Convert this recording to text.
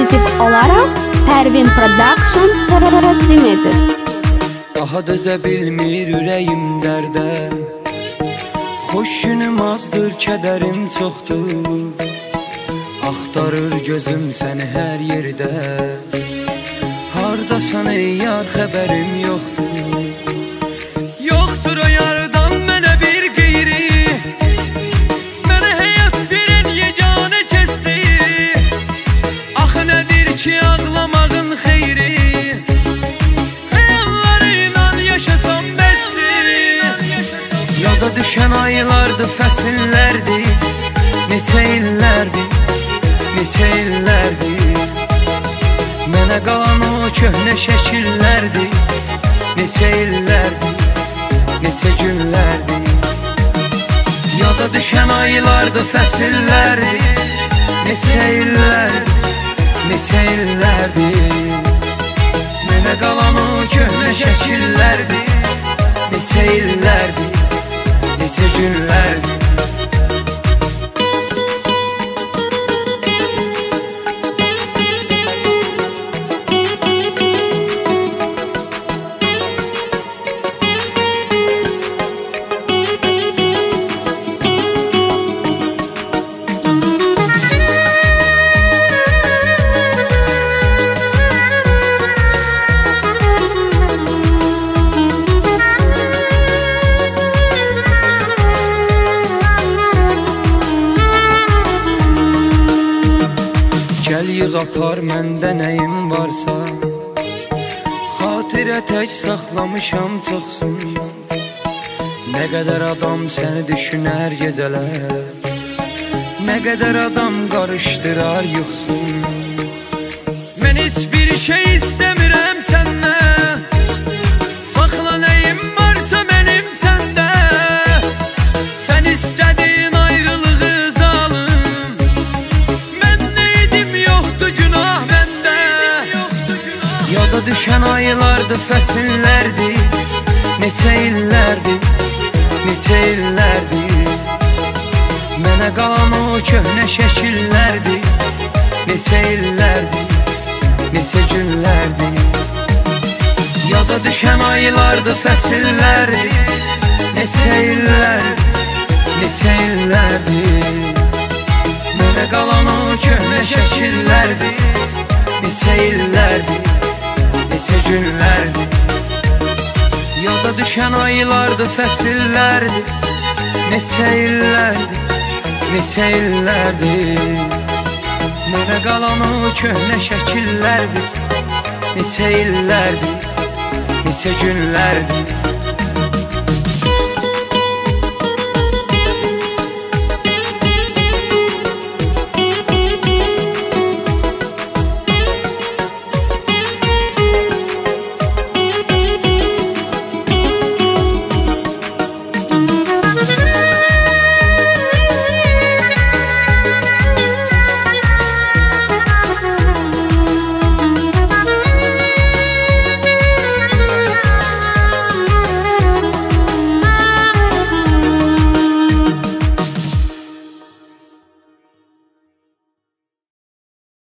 ekskluziv olaraq Pervin Production təqdim edir. Daha dözə bilmir ürəyim dərdə, xoş günüm azdır, kədərim çoxdur. Axtarır gözüm səni hər yerdə, hardasan ey yar, xəbərim yoxdur. Yoxdur o yardan mənə bir qeyri, mənə həyat verən yeganə kəsdir. Axı nədir ki ağlamağın xeyri, xəyallarıyla yaşasam bəsdir. Yada düşən aylardı, fəsillərdi, neçə illərdi, neçə illərdi. Mənə qalan o köhnə şəkillərdi, neçə illərdi, neçə günlərdi. Yada düşən aylardı, fəsillərdi, neçə illərdi, neçə illərdi. Mənə qalan o köhnə şəkillərdi, neçə illərdi, neçə günlərdi. Gəl yığ apar məndə nəyim varsa, xatirə tək saxlamışam çoxsun. Nə qədər adam səni düşünər gecələr, nə qədər adam qarışdırar yuxsun. Mən heç bir şey istəmirəm səndən, saxla nəyim varsa mənim səndə. Sən istədin ayrılığı zalım, mən neydim yoxdu günah məndə. Yada düşən aylardı, fəsillərdi, neçə illərdi, neçə illərdi. Mənə qalan o köhnə şəkillərdi, neçə illərdi, neçə günlərdi. Yada düşən aylardı, fəsillərdi, neçə illərdi, neçə illərdi. Mənə qalan o köhnə şəkillərdi, neçə illərdi, neçə günlərdi. Yada düşən aylardı, fəsillərdi, neçə illərdi, neçə illərdi. Mənə qalan o köhnə şəkillərdi, neçə illərdi, neçə günlərdi.